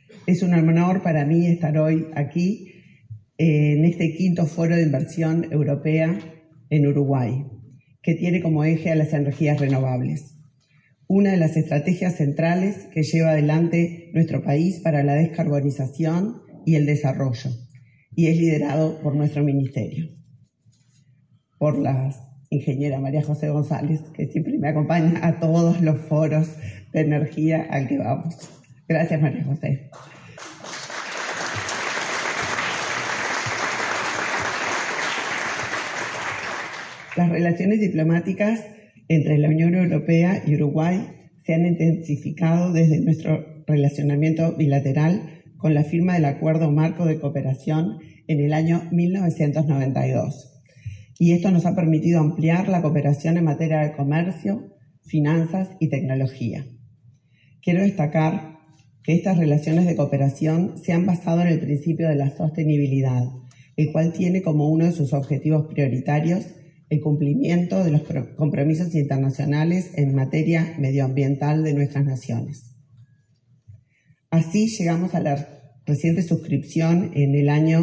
Es un honor para mí estar hoy aquí en este quinto foro de inversión europea en Uruguay, que tiene como eje a las energías renovables. Una de las estrategias centrales que lleva adelante nuestro país para la descarbonización y el desarrollo, y es liderado por nuestro ministerio, por la ingeniera María José González, que siempre me acompaña a todos los foros de energía al que vamos. Gracias, María José. Las relaciones diplomáticas entre la Unión Europea y Uruguay se han intensificado desde nuestro relacionamiento bilateral con la firma del Acuerdo Marco de Cooperación en el año 1992. Y esto nos ha permitido ampliar la cooperación en materia de comercio, finanzas y tecnología. Quiero destacar que estas relaciones de cooperación se han basado en el principio de la sostenibilidad, el cual tiene como uno de sus objetivos prioritarios el cumplimiento de los compromisos internacionales en materia medioambiental de nuestras naciones. Así llegamos a la reciente suscripción en el año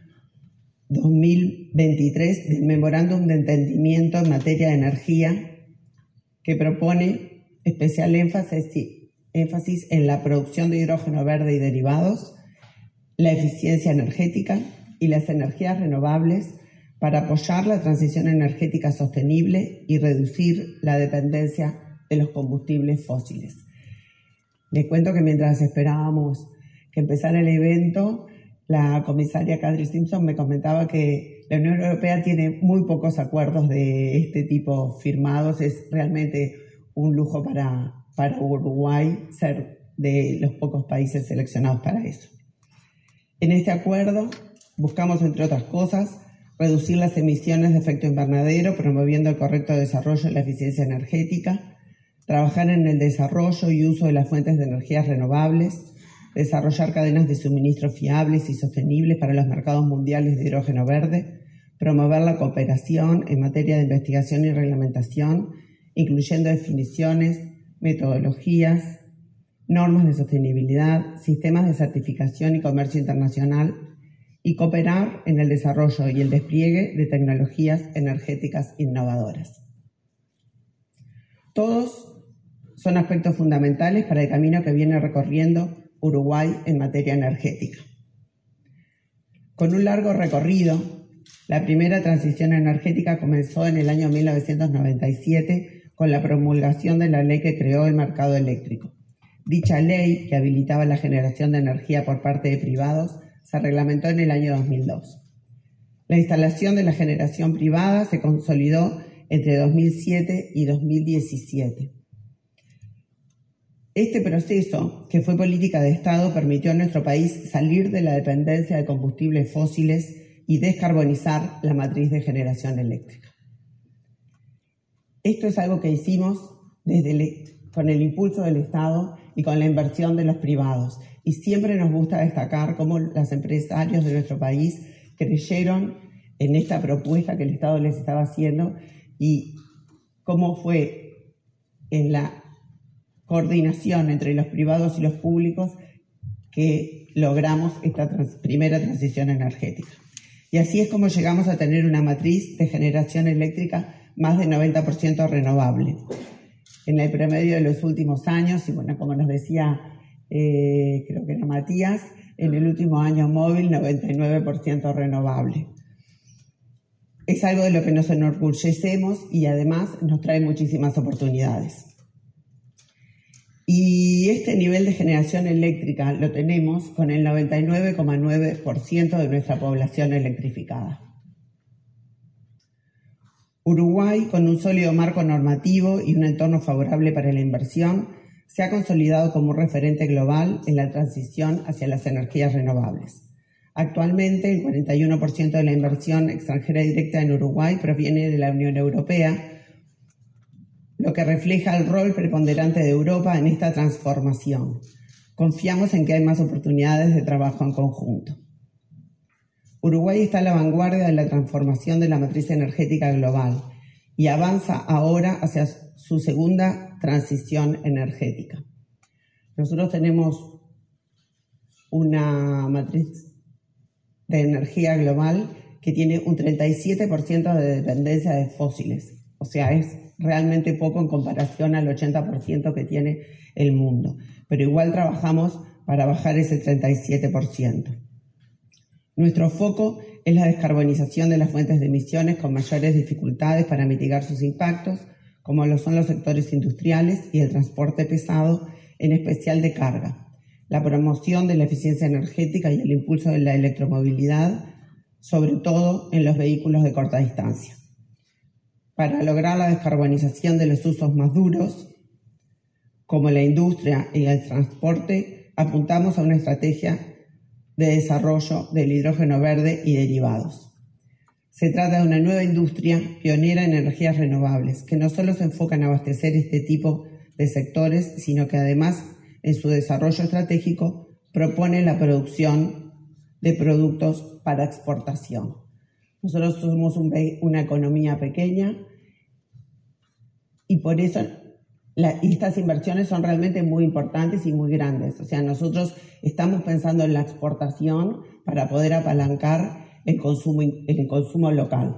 2023 del Memorándum de Entendimiento en materia de energía, que propone especial énfasis en la producción de hidrógeno verde y derivados, la eficiencia energética y las energías renovables para apoyar la transición energética sostenible y reducir la dependencia de los combustibles fósiles. Les cuento que mientras esperábamos que empezara el evento, la comisaria Kadri Simpson me comentaba que la Unión Europea tiene muy pocos acuerdos de este tipo firmados. Es realmente un lujo para Uruguay ser de los pocos países seleccionados para eso. En este acuerdo buscamos, entre otras cosas, reducir las emisiones de efecto invernadero, promoviendo el correcto desarrollo y la eficiencia energética, trabajar en el desarrollo y uso de las fuentes de energías renovables, desarrollar cadenas de suministro fiables y sostenibles para los mercados mundiales de hidrógeno verde, promover la cooperación en materia de investigación y reglamentación, incluyendo definiciones, metodologías, normas de sostenibilidad, sistemas de certificación y comercio internacional, y cooperar en el desarrollo y el despliegue de tecnologías energéticas innovadoras. Todos son aspectos fundamentales para el camino que viene recorriendo Uruguay en materia energética. Con un largo recorrido, la primera transición energética comenzó en el año 1997 con la promulgación de la ley que creó el mercado eléctrico. Dicha ley, que habilitaba la generación de energía por parte de privados, se reglamentó en el año 2002. La instalación de la generación privada se consolidó entre 2007 y 2017. Este proceso, que fue política de Estado, permitió a nuestro país salir de la dependencia de combustibles fósiles y descarbonizar la matriz de generación eléctrica. Esto es algo que hicimos con el impulso del Estado y con la inversión de los privados. Y siempre nos gusta destacar cómo los empresarios de nuestro país creyeron en esta propuesta que el Estado les estaba haciendo y cómo fue en la coordinación entre los privados y los públicos que logramos esta primera transición energética. Y así es como llegamos a tener una matriz de generación eléctrica más de 90% renovable. En el promedio de los últimos años, y bueno, como nos decía, creo que era Matías, en el último año móvil 99% renovable. Es algo de lo que nos enorgullecemos y además nos trae muchísimas oportunidades. Y este nivel de generación eléctrica lo tenemos con el 99,9% de nuestra población electrificada. Uruguay, con un sólido marco normativo y un entorno favorable para la inversión, se ha consolidado como un referente global en la transición hacia las energías renovables. Actualmente, el 41% de la inversión extranjera directa en Uruguay proviene de la Unión Europea, lo que refleja el rol preponderante de Europa en esta transformación. Confiamos en que hay más oportunidades de trabajo en conjunto. Uruguay está a la vanguardia de la transformación de la matriz energética global y avanza ahora hacia su segunda transición energética. Nosotros tenemos una matriz de energía global que tiene un 37% de dependencia de fósiles. O sea, es realmente poco en comparación al 80% que tiene el mundo. Pero igual trabajamos para bajar ese 37%. Nuestro foco es la descarbonización de las fuentes de emisiones con mayores dificultades para mitigar sus impactos, como lo son los sectores industriales y el transporte pesado, en especial de carga, la promoción de la eficiencia energética y el impulso de la electromovilidad, sobre todo en los vehículos de corta distancia. Para lograr la descarbonización de los usos más duros, como la industria y el transporte, apuntamos a una estrategia de desarrollo del hidrógeno verde y derivados. Se trata de una nueva industria pionera en energías renovables, que no solo se enfoca en abastecer este tipo de sectores, sino que además, en su desarrollo estratégico, propone la producción de productos para exportación. Nosotros somos una economía pequeña y por eso estas inversiones son realmente muy importantes y muy grandes. O sea, nosotros estamos pensando en la exportación para poder apalancar el consumo local.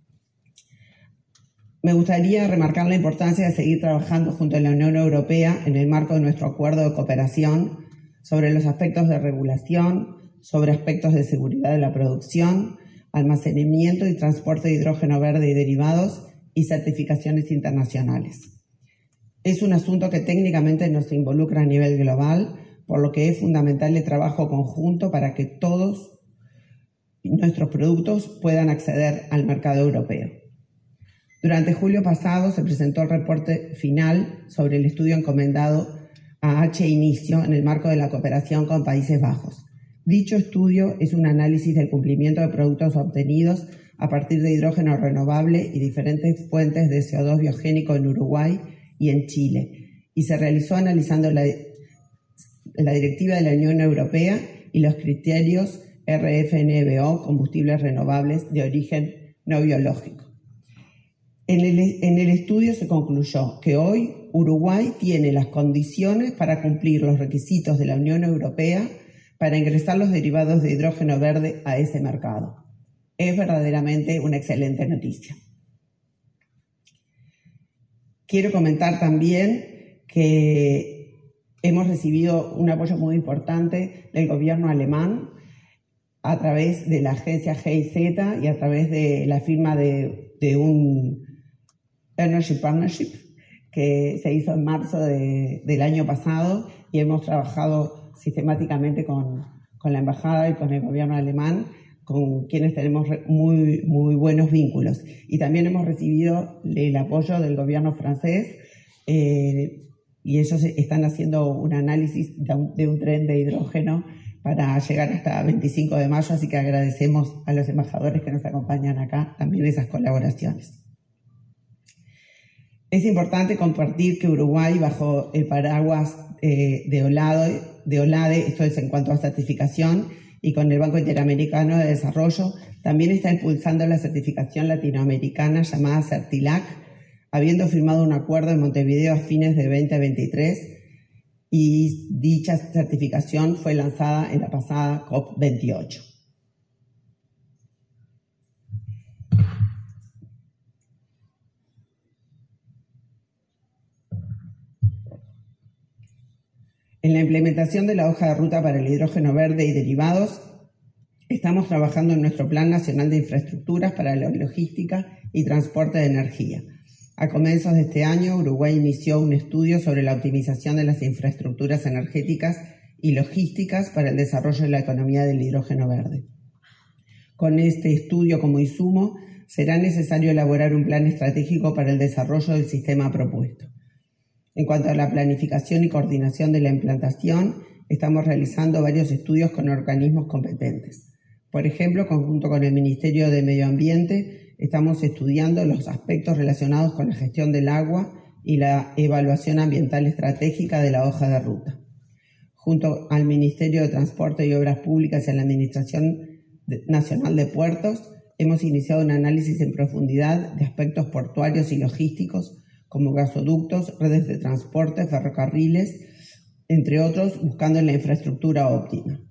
Me gustaría remarcar la importancia de seguir trabajando junto a la Unión Europea en el marco de nuestro acuerdo de cooperación sobre los aspectos de regulación, sobre aspectos de seguridad de la producción, almacenamiento y transporte de hidrógeno verde y derivados y certificaciones internacionales. Es un asunto que técnicamente nos involucra a nivel global, por lo que es fundamental el trabajo conjunto para que todos nuestros productos puedan acceder al mercado europeo. Durante julio pasado se presentó el reporte final sobre el estudio encomendado a H-Inicio en el marco de la cooperación con Países Bajos. Dicho estudio es un análisis del cumplimiento de productos obtenidos a partir de hidrógeno renovable y diferentes fuentes de CO2 biogénico en Uruguay y en Chile, y se realizó analizando la directiva de la Unión Europea y los criterios RFNBO, combustibles renovables de origen no biológico. En el estudio se concluyó que hoy Uruguay tiene las condiciones para cumplir los requisitos de la Unión Europea para ingresar los derivados de hidrógeno verde a ese mercado. Es verdaderamente una excelente noticia. Quiero comentar también que hemos recibido un apoyo muy importante del gobierno alemán a través de la agencia GIZ y a través de la firma de un Energy Partnership que se hizo en marzo del año pasado, y hemos trabajado sistemáticamente con la embajada y con el gobierno alemán, con quienes tenemos muy buenos vínculos. Y también hemos recibido el apoyo del gobierno francés, y ellos están haciendo un análisis de un tren de hidrógeno para llegar hasta 25 de mayo, así que agradecemos a los embajadores que nos acompañan acá también esas colaboraciones. Es importante compartir que Uruguay, bajo el paraguas de OLADE, esto es en cuanto a certificación, y con el Banco Interamericano de Desarrollo, también está impulsando la certificación latinoamericana llamada CERTILAC, habiendo firmado un acuerdo en Montevideo a fines de 2023, y dicha certificación fue lanzada en la pasada COP28. En la implementación de la hoja de ruta para el hidrógeno verde y derivados, estamos trabajando en nuestro Plan Nacional de Infraestructuras para la Logística y Transporte de Energía. A comienzos de este año, Uruguay inició un estudio sobre la optimización de las infraestructuras energéticas y logísticas para el desarrollo de la economía del hidrógeno verde. Con este estudio como insumo, será necesario elaborar un plan estratégico para el desarrollo del sistema propuesto. En cuanto a la planificación y coordinación de la implantación, estamos realizando varios estudios con organismos competentes. Por ejemplo, conjunto con el Ministerio de Medio Ambiente, estamos estudiando los aspectos relacionados con la gestión del agua y la evaluación ambiental estratégica de la hoja de ruta. Junto al Ministerio de Transporte y Obras Públicas y a la Administración Nacional de Puertos, hemos iniciado un análisis en profundidad de aspectos portuarios y logísticos, como gasoductos, redes de transporte, ferrocarriles, entre otros, buscando la infraestructura óptima.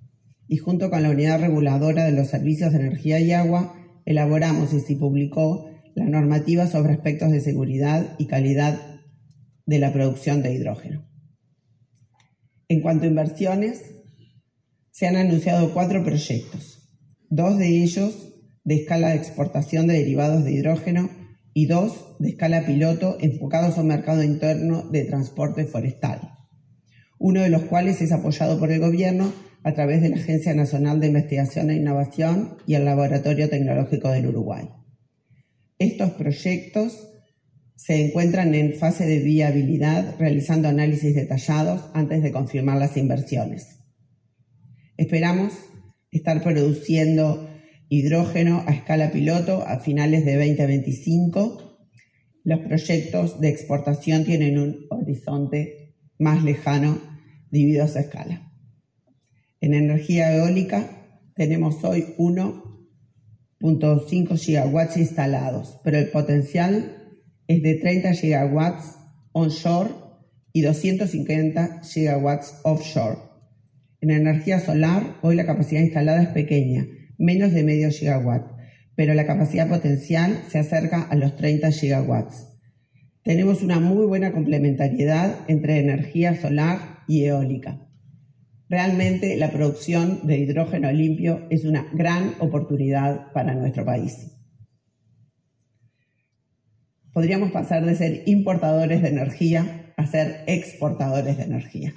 y junto con la Unidad Reguladora de los Servicios de Energía y Agua elaboramos y se publicó la normativa sobre aspectos de seguridad y calidad de la producción de hidrógeno. En cuanto a inversiones, se han anunciado 4 proyectos, 2 de ellos de escala de exportación de derivados de hidrógeno y 2 de escala piloto enfocados a un mercado interno de transporte forestal, uno de los cuales es apoyado por el Gobierno a través de la Agencia Nacional de Investigación e Innovación y el Laboratorio Tecnológico del Uruguay. Estos proyectos se encuentran en fase de viabilidad, realizando análisis detallados antes de confirmar las inversiones. Esperamos estar produciendo hidrógeno a escala piloto a finales de 2025. Los proyectos de exportación tienen un horizonte más lejano debido a su escala. En energía eólica tenemos hoy 1.5 gigawatts instalados, pero el potencial es de 30 gigawatts onshore y 250 gigawatts offshore. En energía solar, hoy la capacidad instalada es pequeña, menos de medio gigawatt, pero la capacidad potencial se acerca a los 30 gigawatts. Tenemos una muy buena complementariedad entre energía solar y eólica. Realmente la producción de hidrógeno limpio es una gran oportunidad para nuestro país. Podríamos pasar de ser importadores de energía a ser exportadores de energía.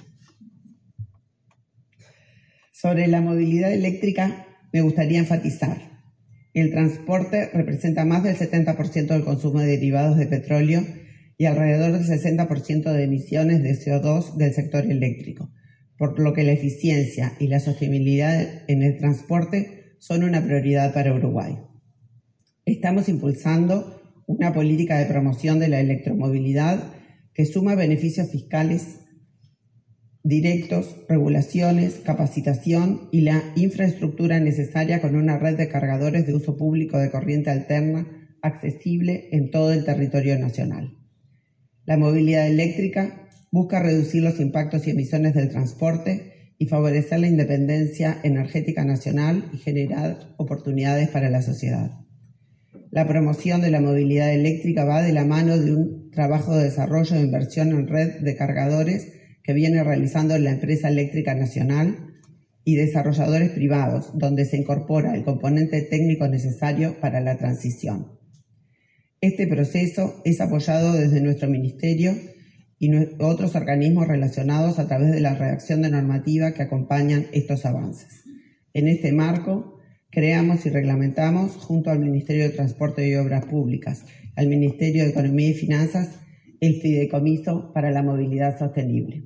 Sobre la movilidad eléctrica, me gustaría enfatizar: el transporte representa más del 70% del consumo de derivados de petróleo y alrededor del 60% de emisiones de CO2 del sector eléctrico, por lo que la eficiencia y la sostenibilidad en el transporte son una prioridad para Uruguay. Estamos impulsando una política de promoción de la electromovilidad que suma beneficios fiscales directos, regulaciones, capacitación y la infraestructura necesaria con una red de cargadores de uso público de corriente alterna accesible en todo el territorio nacional. La movilidad eléctrica busca reducir los impactos y emisiones del transporte y favorecer la independencia energética nacional y generar oportunidades para la sociedad. La promoción de la movilidad eléctrica va de la mano de un trabajo de desarrollo e inversión en red de cargadores que viene realizando la Empresa Eléctrica Nacional y desarrolladores privados, donde se incorpora el componente técnico necesario para la transición. Este proceso es apoyado desde nuestro Ministerio y otros organismos relacionados a través de la redacción de normativa que acompañan estos avances. En este marco, creamos y reglamentamos, junto al Ministerio de Transporte y Obras Públicas, al Ministerio de Economía y Finanzas, el Fideicomiso para la Movilidad Sostenible.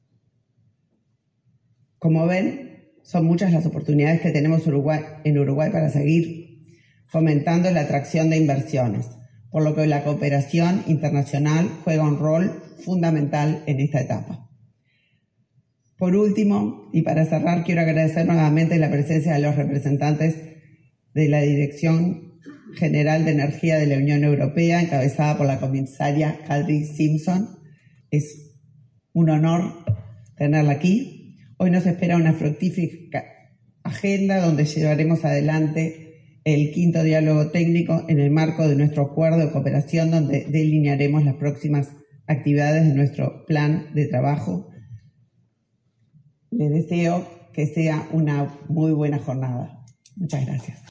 Como ven, son muchas las oportunidades que tenemos en Uruguay para seguir fomentando la atracción de inversiones, por lo que la cooperación internacional juega un rol fundamental en esta etapa. Por último, y para cerrar, quiero agradecer nuevamente la presencia de los representantes de la Dirección General de Energía de la Unión Europea, encabezada por la comisaria Kadri Simpson. Es un honor tenerla aquí. Hoy nos espera una fructífera agenda donde llevaremos adelante el 5º diálogo técnico en el marco de nuestro acuerdo de cooperación, donde delinearemos las próximas actividades de nuestro plan de trabajo. Les deseo que sea una muy buena jornada. Muchas gracias.